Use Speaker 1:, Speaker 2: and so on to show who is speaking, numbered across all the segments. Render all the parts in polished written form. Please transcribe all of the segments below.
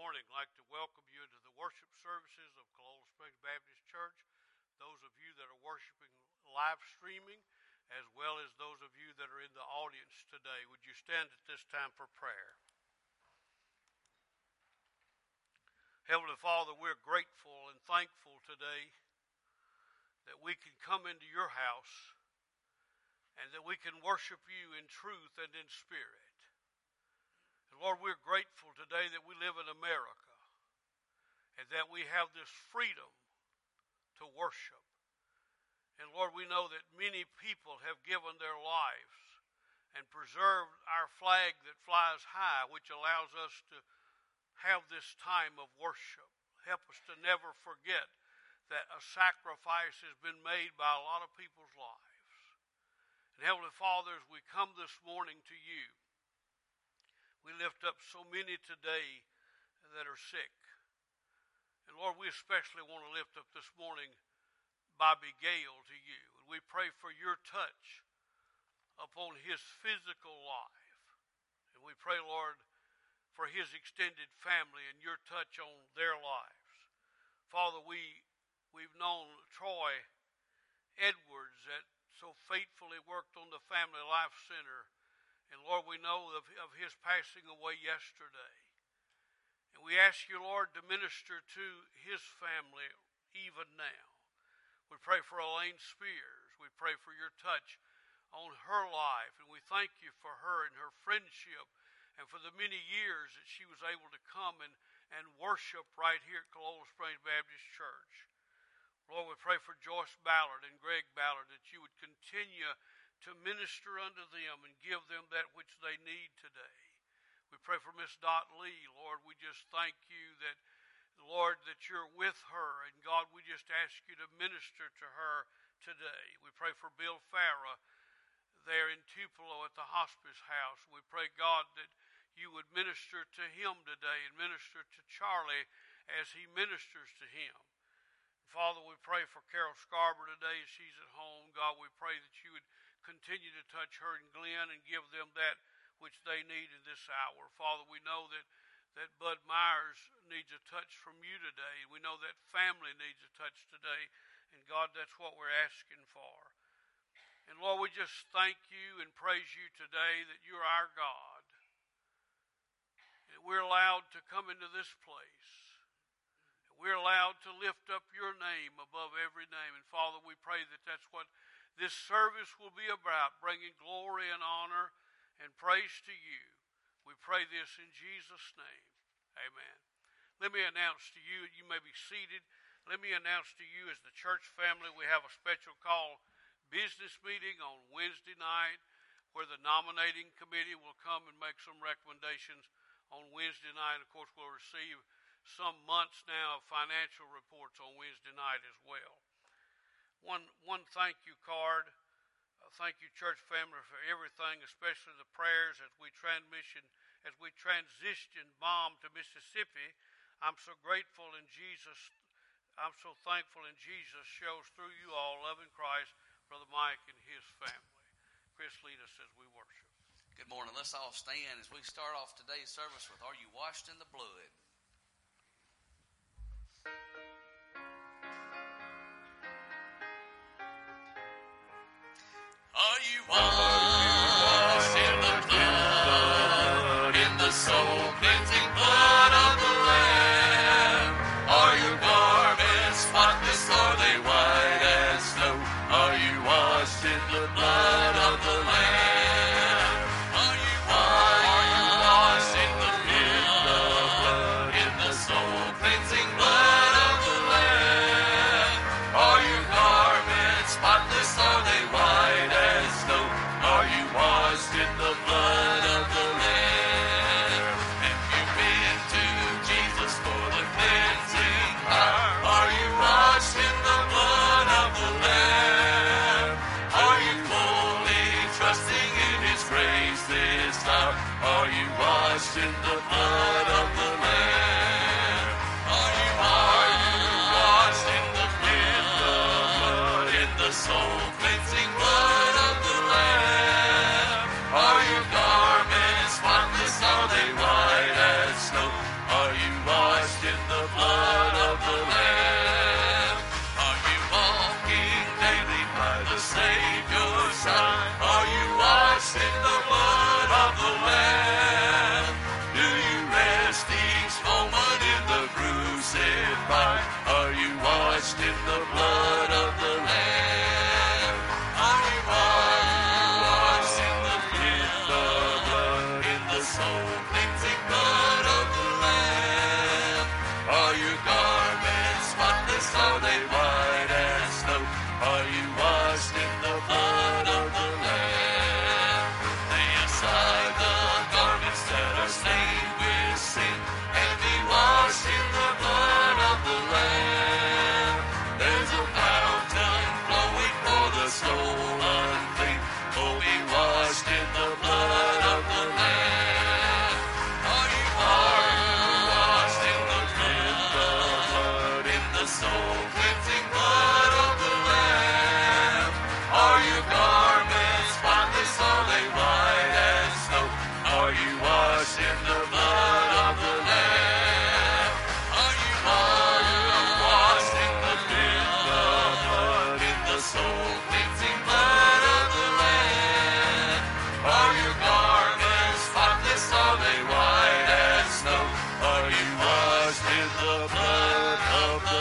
Speaker 1: morning, I'd like to welcome you into the worship services of Coalola Springs Baptist Church. Those of you that are worshiping live streaming, as well as those of you that are in the audience today, would you stand at this time for prayer? Heavenly Father, we're grateful and thankful today that we can come into your house and that we can worship you in truth and in spirit. And Lord, we're grateful today that we live in America and that we have this freedom to worship. And Lord, we know that many people have given their lives and preserved our flag that flies high, which allows us to have this time of worship. Help us to never forget that a sacrifice has been made by a lot of people's lives. And Heavenly Father, as we come this morning to you, we lift up so many today that are sick. And Lord, we especially want to lift up this morning Bobby Gale to you. And we pray for your touch upon his physical life. And we pray, Lord, for his extended family and your touch on their lives. Father, we've known Troy Edwards that so faithfully worked on the Family Life Center. And Lord, we know of his passing away yesterday. And we ask you, Lord, to minister to his family even now. We pray for Elaine Spears. We pray for your touch on her life. And we thank you for her and her friendship and for the many years that she was able to come and worship right here at Coalola Springs Baptist Church. Lord, we pray for Joyce Ballard and Greg Ballard that you would continue to minister unto them and give them that which they need today. We pray for Miss Dot Lee. Lord, we just thank you that, Lord, that you're with her. And God, we just ask you to minister to her today. We pray for Bill Farah there in Tupelo at the hospice house. We pray, God, that you would minister to him today and minister to Charlie as he ministers to him. Father, we pray for Carol Scarborough today as she's at home. God, we pray that you would continue to touch her and Glenn and give them that which they need in this hour. Father, we know that Bud Myers needs a touch from you today. We know that family needs a touch today. And God, that's what we're asking for. And Lord, we just thank you and praise you today that you're our God. And we're allowed to come into this place. We're allowed to lift up your name above every name. And Father, we pray that that's what this service will be about, bringing glory and honor and praise to you. We pray this in Jesus' name. Amen. Let me announce to you, you may be seated. Let me announce to you as the church family, we have a special call business meeting on Wednesday night where the nominating committee will come and make some recommendations on Wednesday night. Of course, we'll receive some months now of financial reports on Wednesday night as well. One thank you card. Thank you, church family, for everything, especially the prayers as we transition Mom to Mississippi. I'm so grateful in Jesus. I'm so thankful in Jesus shows through you all loving Christ, Brother Mike and his family. Chris, lead us as we worship.
Speaker 2: Good morning. Let's all stand as we start off today's service with Are You Washed in the Blood? Are you washed in the blood, in the soul-cleansing blood of the Lamb? Are your garments spotless, are they white as snow? Are you washed in the blood of the Lamb? Are you washed in the blood, in the soul-cleansing blood of the Lamb? Are your garments spotless, are they white as snow? Are you washed in the blood of the Lamb? Have you been to Jesus for the cleansing power? Are you washed in the blood of the Lamb? Are you fully trusting in His grace this hour? Are you washed in the blood of the Lamb? Are you washed in the blood, in the soul-cleansing blood of the Lamb? Are your garments spotless, are they white as snow? Are you washed cleansing blood of the Lamb. Are your garments spotless? Are they white as snow? Are you washed in the blood of the Lamb? Lay aside the garments that are stained with sin, and be washed in the blood of the Lamb. There's a fountain flowing for the soul unclean. Oh, be washed in the blood of the Lamb. Are you washed in the blood, in the soul cleansing blood of the Lamb? Are your garments spotless? Are they white as snow? Are you washed in the blood of the Lamb? Are you washed in the blood, in the soul cleansing blood of the Lamb? Are your garments spotless? Are they white as snow? Are you washed in the blood of the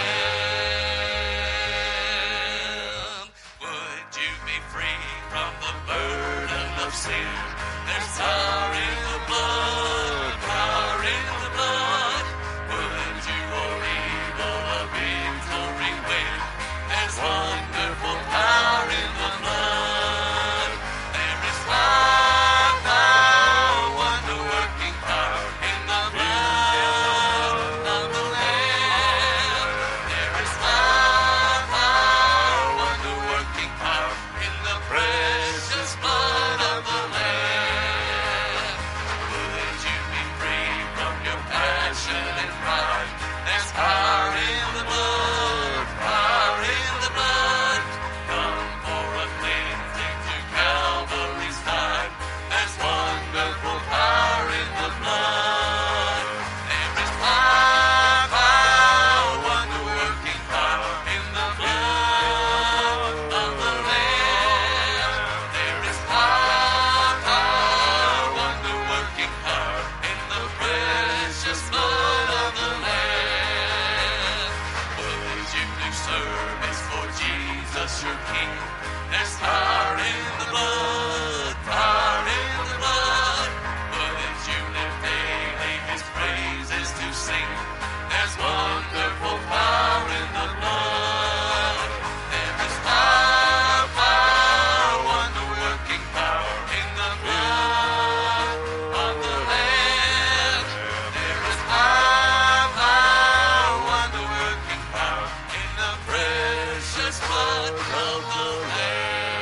Speaker 2: Lamb? Would you be free from the burden of sin? There's power in the blood, power in the blood. Would you or evil a victory win? There's wonderful power in the blood. There is power, wonder-working power in the blood of the Lamb. There is power, wonder-working power in the precious blood of the Lamb. Would you be free from your passion and pride? There's power in the blood, power in the blood. Come for a cleansing to Calvary's side. There's wonderful power in the blood. There is power, wonder-working power in the blood of the Lamb. There is power, wonder-working power in the precious blood of the Lamb. Would you do service for Jesus your King? There's power in the blood, power in the blood. Would you live daily his praises to sing? There's wonderful power in the blood. There is power, wonder-working power in the blood of the Lamb. There is power, wonder-working power in the precious blood of the Lamb.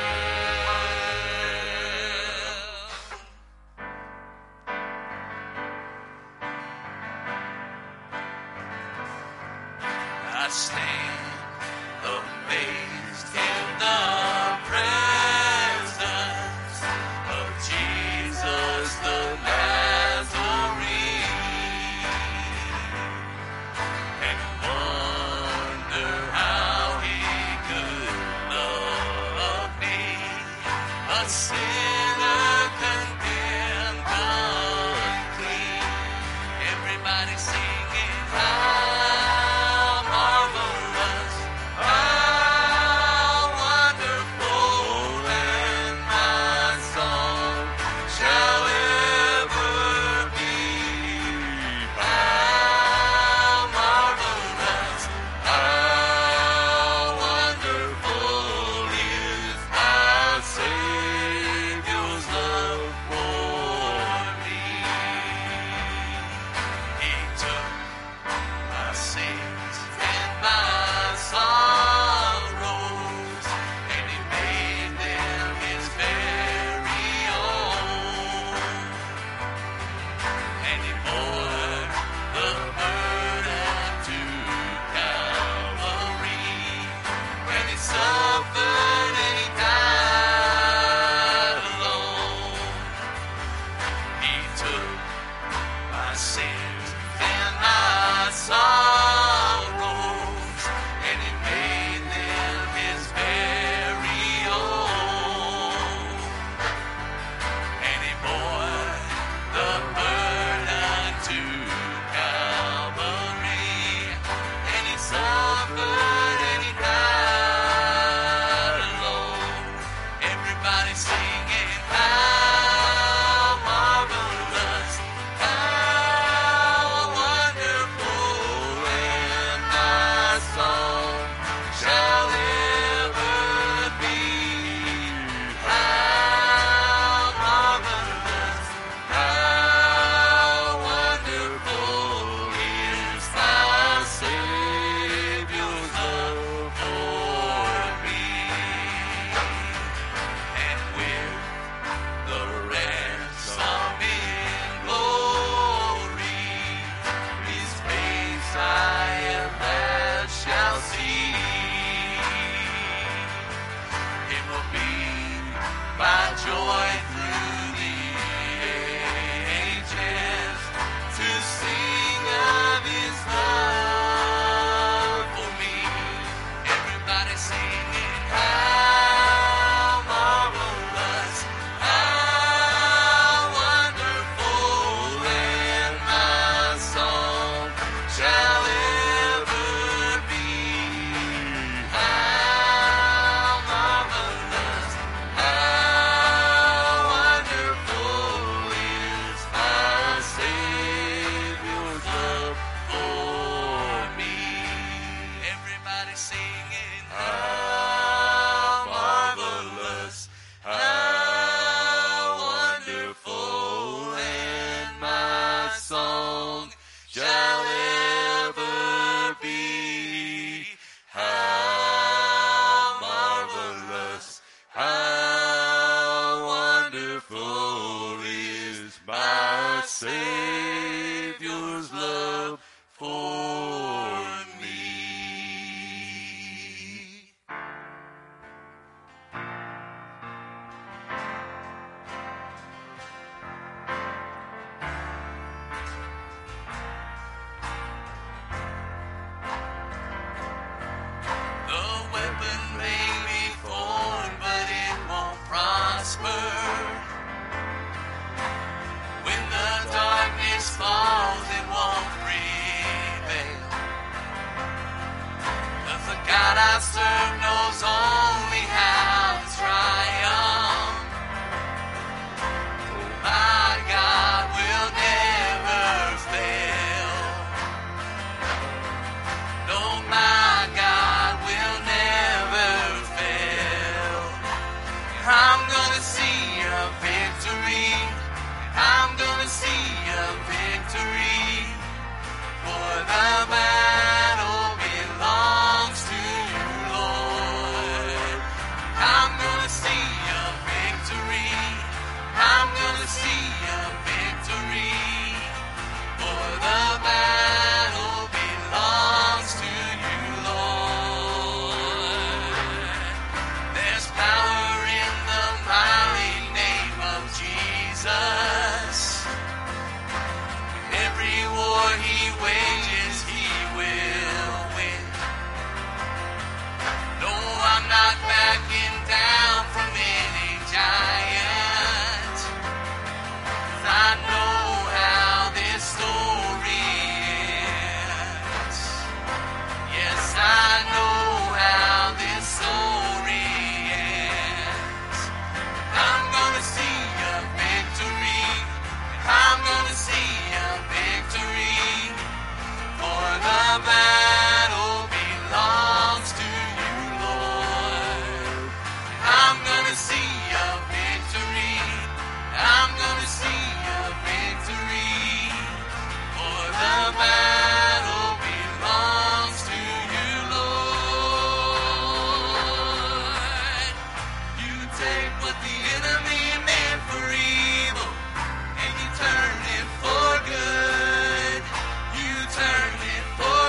Speaker 2: I stand amazed in the presence of Jesus the Nazarene, and wonder how he could love me, a sinner condemned unclean. Everybody singing, how marvelous, how wonderful, and my song shall ever be. How marvelous, how wonderful is my Savior's love for me. He took my sins and my sorrows, and he made them his very own. And he bore the burden to Calvary, and he suffered and he died alone. He took my sins and my sorrows, and he made them his very own. And he bore the burden to Calvary, and he suffered and he died alone. Everybody singing, how marvelous, I serve knows only how to triumph. My God will never fail. No, my God will never fail. I'm gonna see a victory. I'm gonna see a victory. For the battle belongs to you, Lord. I'm gonna see a victory. I'm gonna see a victory. For the battle belongs to you, Lord. There's power in the mighty name of Jesus. Every war he wages, he will win. No, I'm not backing down from any giant. 'Cause I know how this story ends. Yes, I know how this story ends. I'm gonna see a victory. I'm gonna see a victory. For the battle belongs to you, Lord. I'm gonna see a victory. I'm gonna see a victory. For the battle belongs to you, Lord. You take what the enemy meant for evil, and you turn it for good. You turn it for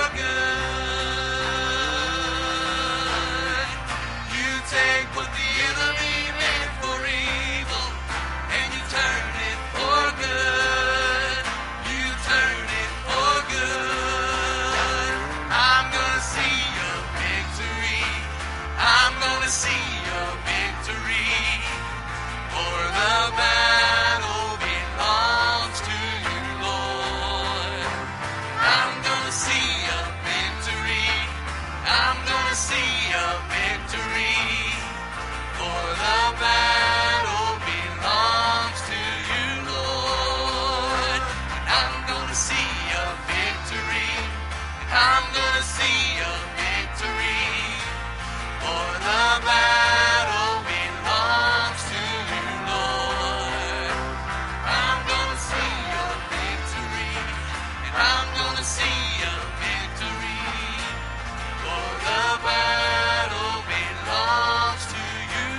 Speaker 2: good. You take what the enemy meant for evil, and you turn it for good. You turn it for good. I'm gonna see a victory. I'm gonna see a victory. For the battle belongs to you, Lord. I'm gonna see a victory. I'm gonna see a victory. For the battle belongs to you, Lord. I'm gonna see a victory. I'm gonna see a victory. For the battle belongs to you, Lord. I'm gonna see a victory. And I'm gonna see a victory. For the battle belongs to you,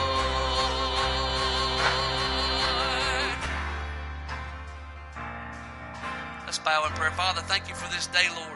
Speaker 2: Lord. Let's bow in prayer. Father, thank you for this day, Lord.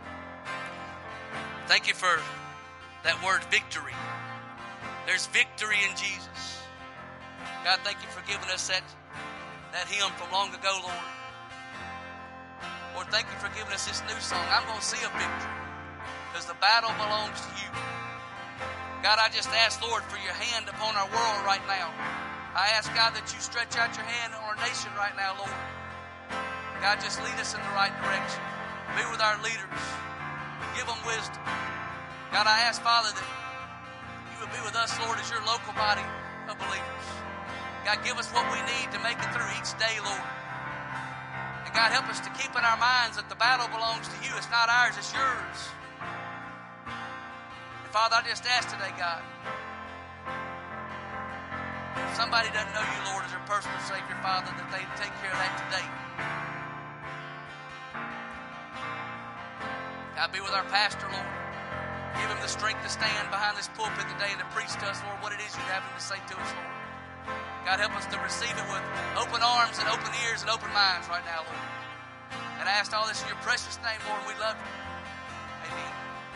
Speaker 2: Thank you for that word victory. There's victory in Jesus. God, thank you for giving us that hymn from long ago, Lord. Lord, thank you for giving us this new song. I'm going to see a victory because the battle belongs to you. God, I just ask, Lord, for your hand upon our world right now. I ask, God, that you stretch out your hand on our nation right now, Lord. God, just lead us in the right direction. Be with our leaders. Give them wisdom. God, I ask, Father, that you would be with us, Lord, as your local body of believers. God, give us what we need to make it through each day, Lord. And God, help us to keep in our minds that the battle belongs to you. It's not ours, it's yours. And Father, I just ask today, God, if somebody doesn't know you, Lord, as their personal Savior, Father, that they take care of that today. God, be with our pastor, Lord. Give him the strength to stand behind this pulpit today and to preach to us, Lord, what it is you have him to say to us, Lord. God, help us to receive it with open arms and open ears and open minds right now, Lord. And I ask all this in your precious name, Lord. We love you. Amen.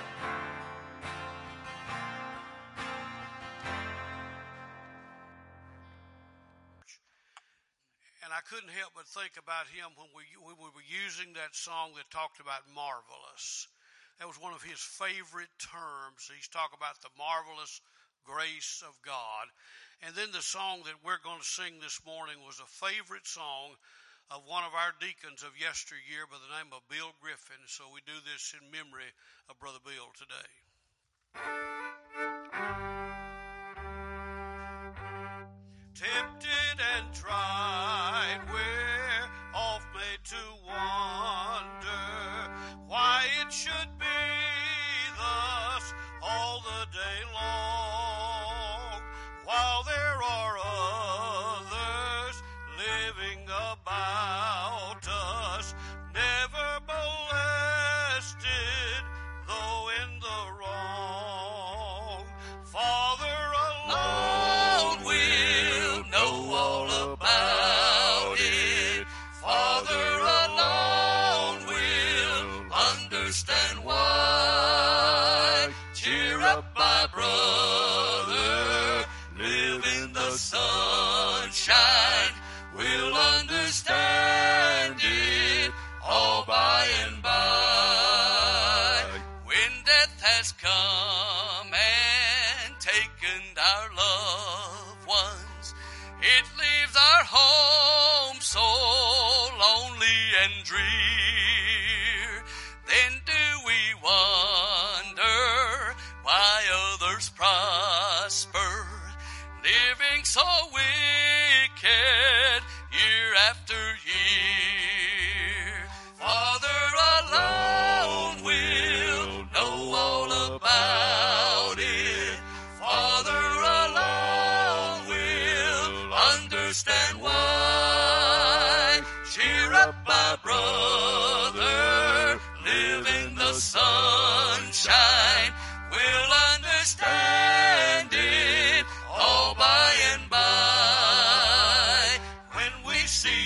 Speaker 1: And I couldn't help but think about him when we were using that song that talked about marvelous. That was one of his favorite terms. He's talking about the marvelous grace of God. And then the song that we're going to sing this morning was a favorite song of one of our deacons of yesteryear by the name of Bill Griffin. So we do this in memory of Brother Bill today. Tempted and tried, we're oft made to wonder why it should be thus all the day long, while there are others living about us, never molested, though in the wrong. Father alone will know all about it. Father alone will understand why. Cheer up, my brother, live in the sunshine. We'll understand it all by and by. When death has come and taken our loved ones, it leaves our home so lonely and drear. Then do we wonder why others prosper, living so wicked year after year? Father alone will know all about it. Father alone will understand why. Cheer up, my brother, live in the sunshine. We'll understand it all by and by. When we see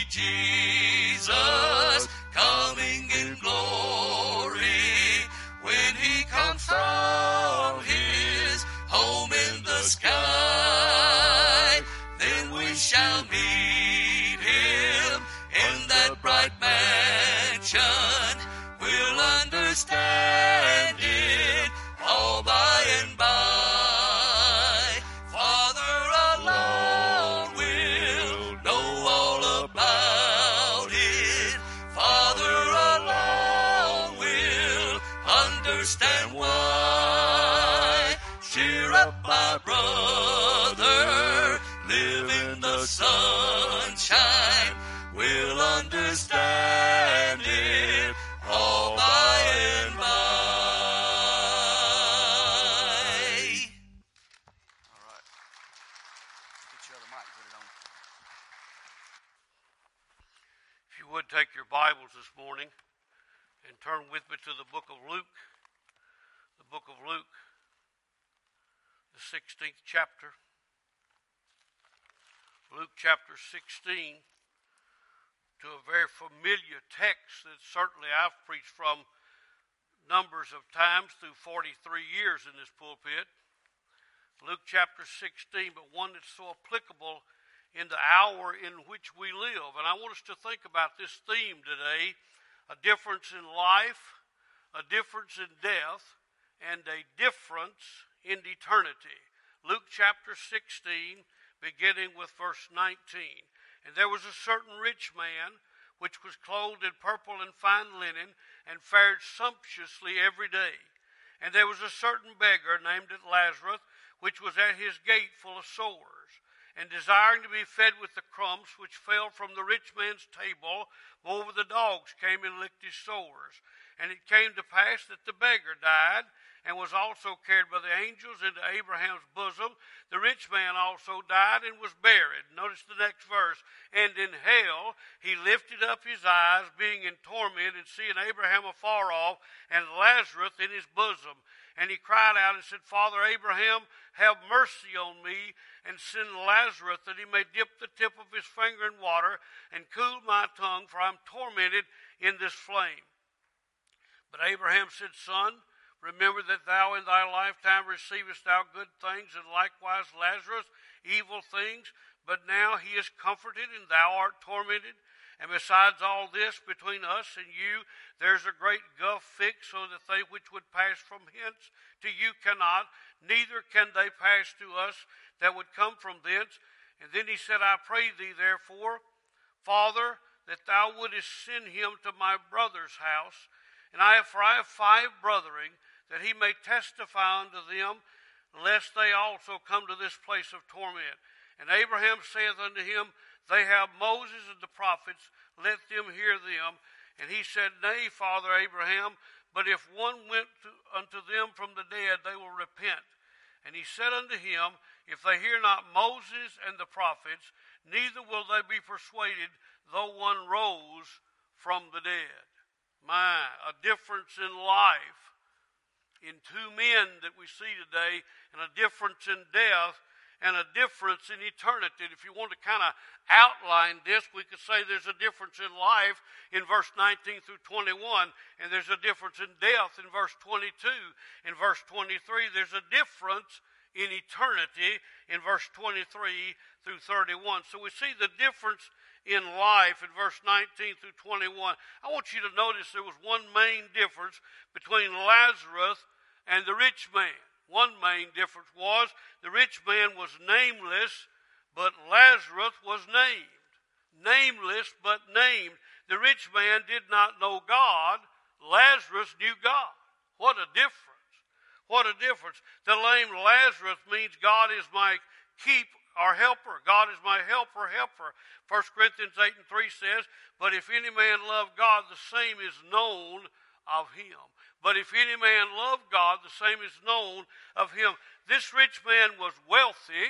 Speaker 1: Jesus coming in glory, when he comes from his home in the sky, then we shall meet him in that bright mansion. We'll understand it all by and by. Father alone will know all about it. Father alone will understand why. Cheer up, my brother, live in the sunshine. We'll understand it all by and by. All right. Get your other mic and put it on. If you would take your Bibles this morning and turn with me to the book of Luke. The book of Luke, the 16th chapter. Luke chapter 16, to a very familiar text that certainly I've preached from numbers of times through 43 years in this pulpit. Luke chapter 16, but one that's so applicable in the hour in which we live. And I want us to think about this theme today: a difference in life, a difference in death, and a difference in eternity. Luke chapter 16, beginning with verse 19. And there was a certain rich man, which was clothed in purple and fine linen, and fared sumptuously every day. And there was a certain beggar named Lazarus, which was at his gate full of sores, and desiring to be fed with the crumbs which fell from the rich man's table. Moreover, the dogs came and licked his sores. And it came to pass that the beggar died, and was also carried by the angels into Abraham's bosom. The rich man also died and was buried. Notice the next verse. And in hell he lifted up his eyes, being in torment, and seeing Abraham afar off, and Lazarus in his bosom. And he cried out and said, Father Abraham, have mercy on me, and send Lazarus, that he may dip the tip of his finger in water, and cool my tongue, for I am tormented in this flame. But Abraham said, Son, remember that thou in thy lifetime receivest thou good things, and likewise Lazarus evil things. But now he is comforted, and thou art tormented. And besides all this, between us and you, there's a great gulf fixed, so that they which would pass from hence to you cannot, neither can they pass to us that would come from thence. And then he said, I pray thee, therefore, Father, that thou wouldest send him to my brother's house. And I have 5 brethren, that he may testify unto them, lest they also come to this place of torment. And Abraham saith unto him, They have Moses and the prophets, let them hear them. And he said, Nay, Father Abraham, but if one went unto them from the dead, they will repent. And he said unto him, If they hear not Moses and the prophets, neither will they be persuaded, though one rose from the dead. A difference in life in two men that we see today, and a difference in death, and a difference in eternity. And if you want to kind of outline this, we could say there's a difference in life in verse 19 through 21, and there's a difference in death in verse 22. In verse 23, there's a difference in eternity in verse 23 through 31. So we see the difference in life in verse 19 through 21. I want you to notice there was one main difference between Lazarus and the rich man. One main difference was the rich man was nameless, but Lazarus was named. Nameless, but named. The rich man did not know God. Lazarus knew God. What a difference. What a difference. The name Lazarus means God is my helper. God is my helper. 1 Corinthians 8:3 says, But if any man love God, the same is known of him. But if any man love God, the same is known of him. This rich man was wealthy.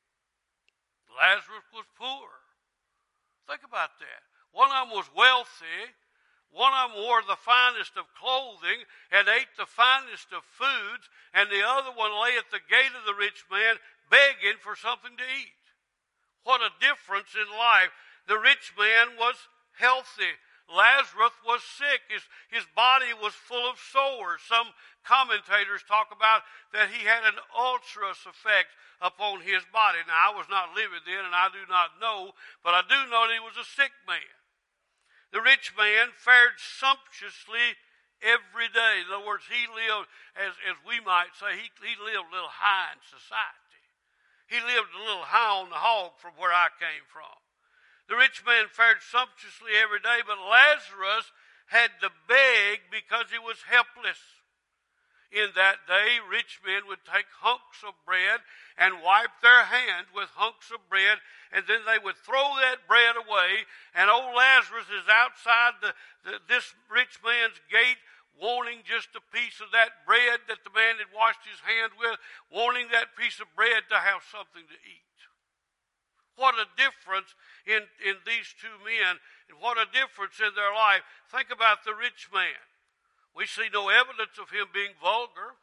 Speaker 1: Lazarus was poor. Think about that. One of them was wealthy. One of them wore the finest of clothing and ate the finest of foods. And the other one lay at the gate of the rich man begging for something to eat. What a difference in life. The rich man was healthy. Lazarus was sick. His body was full of sores. Some commentators talk about that he had an ulcerous effect upon his body. Now, I was not living then, and I do not know, but I do know that he was a sick man. The rich man fared sumptuously every day. In other words, he lived, as we might say, he lived a little high in society. He lived a little high on the hog from where I came from. The rich man fared sumptuously every day, but Lazarus had to beg because he was helpless. In that day, rich men would take hunks of bread and wipe their hands with hunks of bread, and then they would throw that bread away, and old Lazarus is outside this rich man's gate, wanting just a piece of that bread that the man had washed his hand with, wanting that piece of bread to have something to eat. What a difference in these two men, and what a difference in their life. Think about the rich man. We see no evidence of him being vulgar.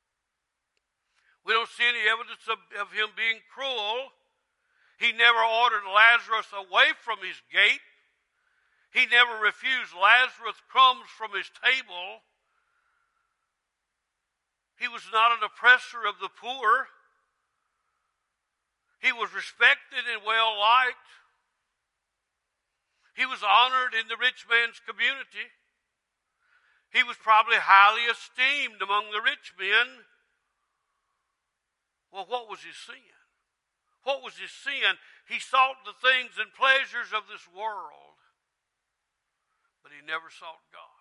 Speaker 1: We don't see any evidence of him being cruel. He never ordered Lazarus away from his gate. He never refused Lazarus crumbs from his table. He was not an oppressor of the poor. He was respected and well liked. He was honored in the rich man's community. He was probably highly esteemed among the rich men. Well, what was his sin? What was his sin? He sought the things and pleasures of this world, but he never sought God.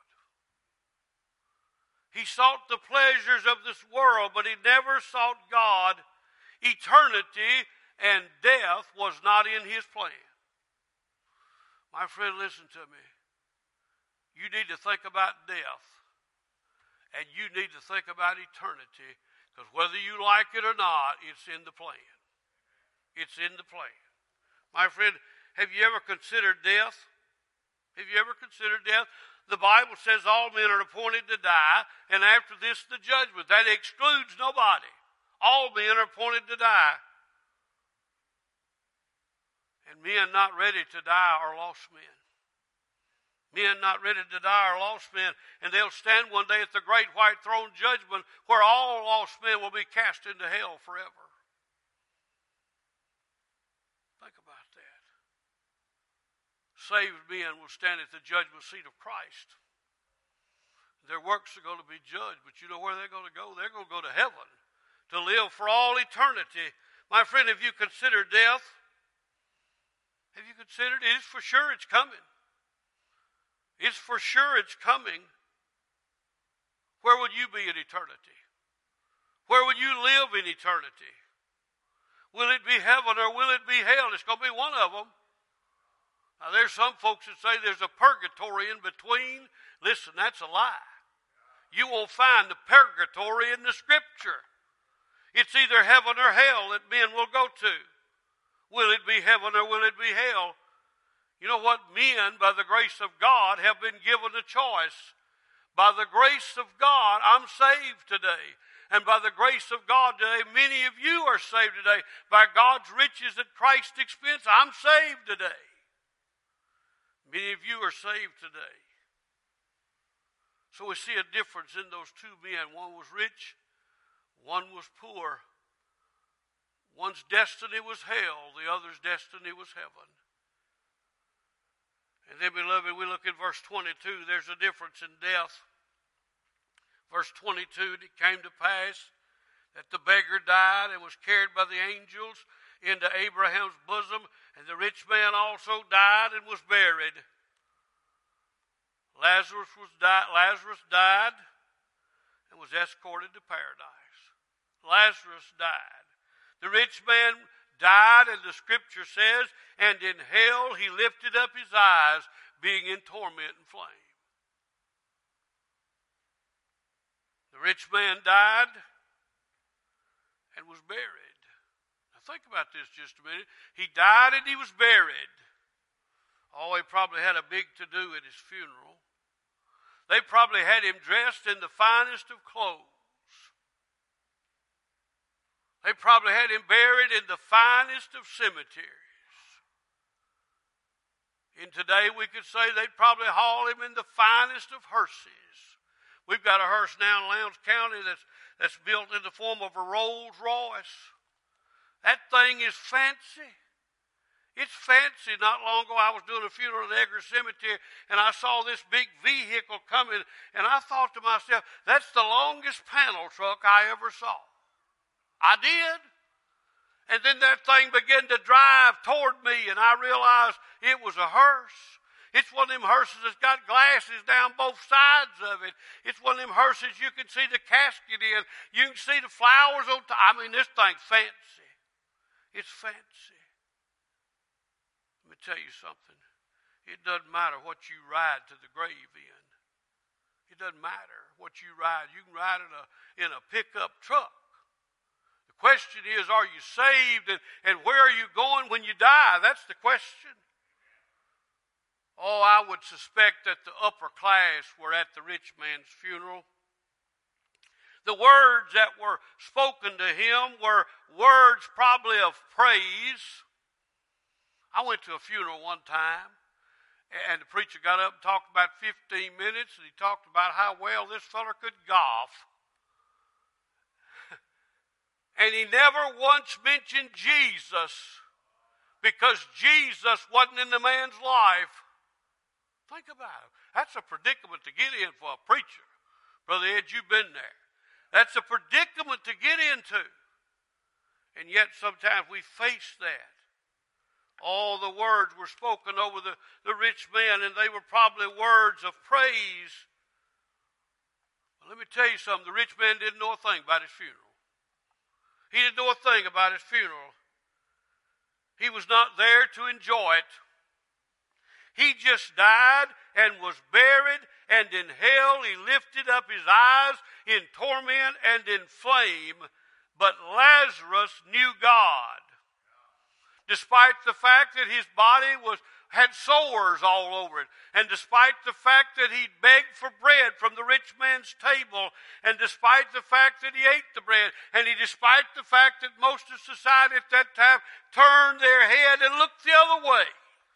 Speaker 1: He sought the pleasures of this world, but he never sought God. Eternity and death was not in his plan. My friend, listen to me. You need to think about death, and you need to think about eternity, because whether you like it or not, it's in the plan. It's in the plan. My friend, have you ever considered death? Have you ever considered death? The Bible says all men are appointed to die, and after this, the judgment. That excludes nobody. All men are appointed to die. And men not ready to die are lost men. Men not ready to die are lost men. And they'll stand one day at the great white throne judgment where all lost men will be cast into hell forever. Think about that. Saved men will stand at the judgment seat of Christ. Their works are going to be judged, but you know where they're going to go? They're going to go to heaven to live for all eternity. My friend, have you considered death? Have you considered it? It's for sure it's coming. It's for sure it's coming. Where will you be in eternity? Where will you live in eternity? Will it be heaven or will it be hell? It's going to be one of them. Now, there's some folks that say there's a purgatory in between. Listen, that's a lie. You won't find the purgatory in the Scripture. It's either heaven or hell that men will go to. Will it be heaven or will it be hell? You know what? Men, by the grace of God, have been given a choice. By the grace of God, I'm saved today. And by the grace of God today, many of you are saved today. By God's riches at Christ's expense, I'm saved today. Many of you are saved today. So we see a difference in those two men. One was rich, one was poor. One's destiny was hell, the other's destiny was heaven. And then, beloved, we look at verse 22. There's a difference in death. Verse 22, it came to pass that the beggar died and was carried by the angels into Abraham's bosom, and the rich man also died and was buried. Lazarus died and was escorted to paradise. Lazarus died. The rich man died, and the Scripture says, and in hell he lifted up his eyes, being in torment and flame. The rich man died and was buried. Now think about this just a minute. He died and he was buried. Oh, they probably had a big to-do at his funeral. They probably had him dressed in the finest of clothes. They probably had him buried in the finest of cemeteries. And today we could say they'd probably haul him in the finest of hearses. We've got a hearse now in Lowndes County that's built in the form of a Rolls Royce. That thing is fancy. It's fancy. Not long ago I was doing a funeral at Edgar Cemetery, and I saw this big vehicle coming, and I thought to myself, that's the longest panel truck I ever saw. I did. And then that thing began to drive toward me, and I realized it was a hearse. It's one of them hearses that's got glasses down both sides of it. It's one of them hearses you can see the casket in. You can see the flowers on top. I mean, this thing's fancy. It's fancy. Let me tell you something. It doesn't matter what you ride to the grave in. It doesn't matter what you ride. You can ride in a pickup truck. The question is, are you saved, and where are you going when you die? That's the question. Oh, I would suspect that the upper class were at the rich man's funeral. The words that were spoken to him were words probably of praise. I went to a funeral one time, and the preacher got up and talked about 15 minutes, and he talked about how well this fella could golf. And he never once mentioned Jesus because Jesus wasn't in the man's life. Think about it. That's a predicament to get in for a preacher. Brother Ed, you've been there. That's a predicament to get into. And yet sometimes we face that. All the words were spoken over the rich man, and they were probably words of praise. Well, let me tell you something. The rich man didn't know a thing about his funeral. He didn't know a thing about his funeral. He was not there to enjoy it. He just died and was buried, and in hell he lifted up his eyes in torment and in flame. But Lazarus knew God. Despite the fact that his body had sores all over it, and despite the fact that he begged for bread from the rich man's table, and despite the fact that he ate the bread, and despite the fact that most of society at that time turned their head and looked the other way.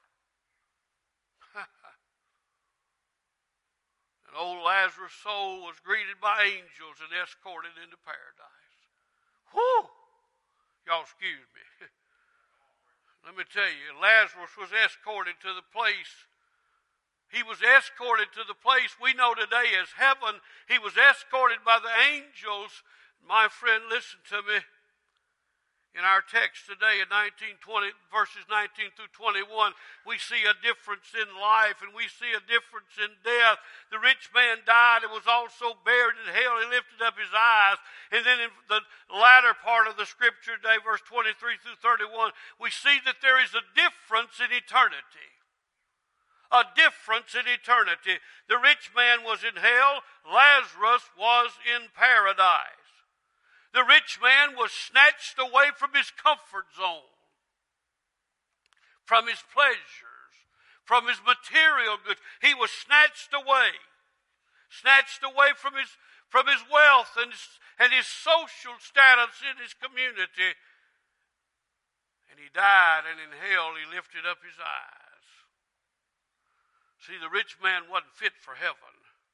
Speaker 1: And old Lazarus' soul was greeted by angels and escorted into paradise. Whew! Y'all excuse me. Let me tell you, Lazarus was escorted to the place. He was escorted to the place we know today as heaven. He was escorted by the angels. My friend, listen to me. In our text today in verses 19 through 21, we see a difference in life and we see a difference in death. The rich man died and was also buried in hell. He lifted up his eyes. And then in the latter part of the scripture today, verse 23 through 31, we see that there is a difference in eternity. A difference in eternity. The rich man was in hell. Lazarus was in paradise. The rich man was snatched away from his comfort zone, from his pleasures, from his material goods. He was snatched away from his wealth and his social status in his community. And he died, and in hell he lifted up his eyes. See, the rich man wasn't fit for heaven.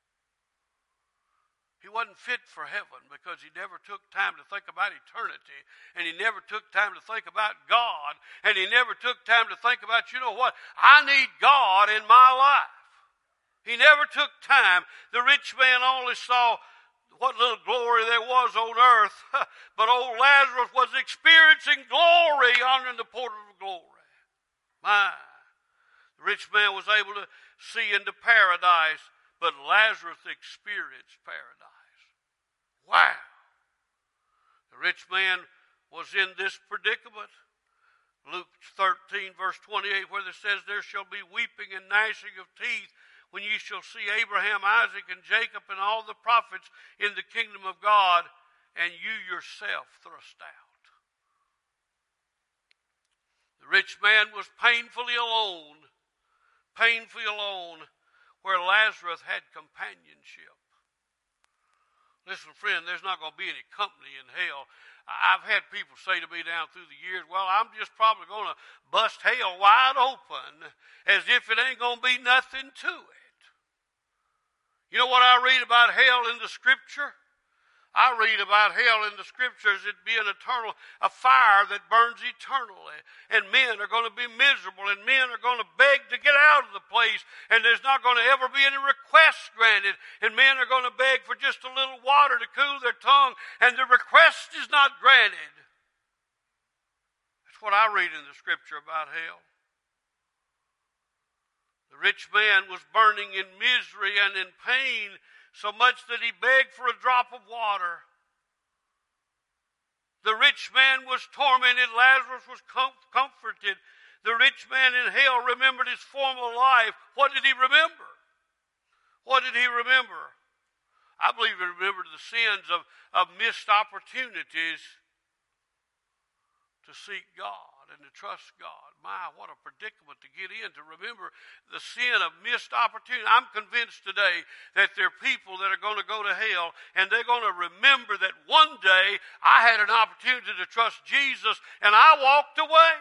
Speaker 1: He wasn't fit for heaven because he never took time to think about eternity, and he never took time to think about God, and he never took time to think about, you know what, I need God in my life. He never took time. The rich man only saw what little glory there was on earth, but old Lazarus was experiencing glory under the portal of glory. My, the rich man was able to see into paradise, but Lazarus experienced paradise. Wow. The rich man was in this predicament. Luke 13, verse 28, where it says, there shall be weeping and gnashing of teeth when you shall see Abraham, Isaac, and Jacob, and all the prophets in the kingdom of God, and you yourself thrust out. The rich man was painfully alone, where Lazarus had companionship. Listen, friend, there's not going to be any company in hell. I've had people say to me down through the years, well, I'm just probably going to bust hell wide open as if it ain't going to be nothing to it. You know what I read about hell in the Scripture? I read about hell in the Scriptures, it being a fire that burns eternally. And men are going to be miserable, and men are going to beg to get out of the place, and there's not going to ever be any requests granted. And men are going to beg for just a little water to cool their tongue, and the request is not granted. That's what I read in the Scripture about hell. The rich man was burning in misery and in pain, so much that he begged for a drop of water. The rich man was tormented. Lazarus was comforted. The rich man in hell remembered his former life. What did he remember? What did he remember? I believe he remembered the sins of missed opportunities to seek God and to trust God. My, what a predicament to get in, to remember the sin of missed opportunity. I'm convinced today that there are people that are going to go to hell, and they're going to remember that one day I had an opportunity to trust Jesus and I walked away.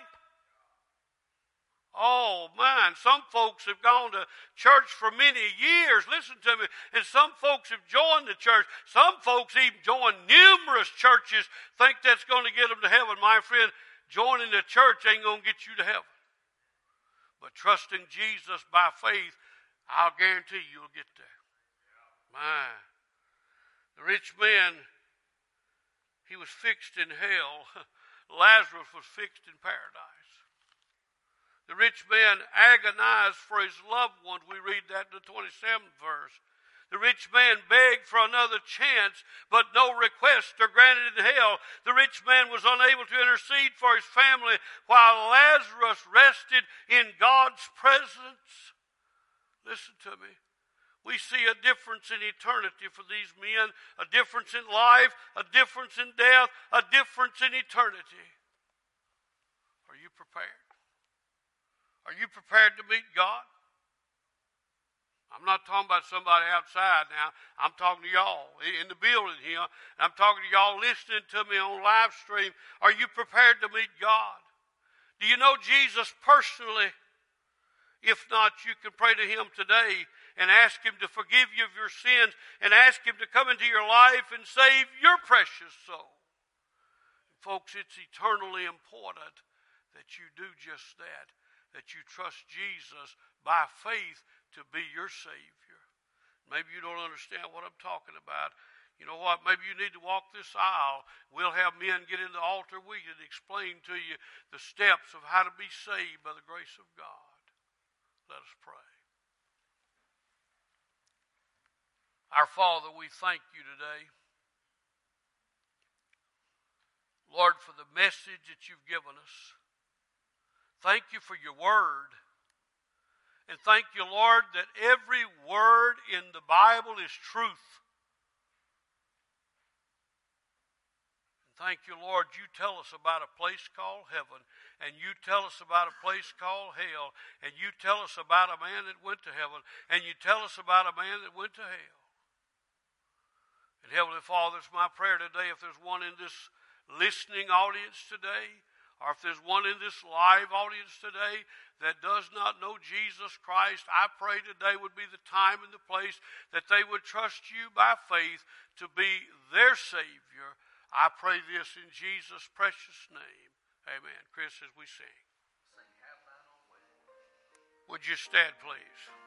Speaker 1: Oh, man, some folks have gone to church for many years. Listen to me. And some folks have joined the church. Some folks even joined numerous churches, think that's going to get them to heaven. My friend, joining the church ain't going to get you to heaven. But trusting Jesus by faith, I'll guarantee you'll get there. My. The rich man, he was fixed in hell. Lazarus was fixed in paradise. The rich man agonized for his loved ones. We read that in the 27th verse. The rich man begged for another chance, but no requests are granted in hell. The rich man was unable to intercede for his family while Lazarus rested in God's presence. Listen to me. We see a difference in eternity for these men, a difference in life, a difference in death, a difference in eternity. Are you prepared? Are you prepared to meet God? I'm not talking about somebody outside now. I'm talking to y'all in the building here. I'm talking to y'all listening to me on live stream. Are you prepared to meet God? Do you know Jesus personally? If not, you can pray to Him today and ask Him to forgive you of your sins and ask Him to come into your life and save your precious soul. Folks, it's eternally important that you do just that. That you trust Jesus by faith to be your Savior. Maybe you don't understand what I'm talking about. You know what? Maybe you need to walk this aisle. We'll have men get in the altar with you and explain to you the steps of how to be saved by the grace of God. Let us pray. Our Father, we thank you today, Lord, for the message that you've given us. Thank you for your word. And thank you, Lord, that every word in the Bible is truth. Thank you, Lord, you tell us about a place called heaven, and you tell us about a place called hell, and you tell us about a man that went to heaven, and you tell us about a man that went to hell. And Heavenly Father, it's my prayer today, if there's one in this listening audience today, or if there's one in this live audience today that does not know Jesus Christ, I pray today would be the time and the place that they would trust you by faith to be their Savior. I pray this in Jesus' precious name. Amen. Chris, as we sing. Would you stand, please?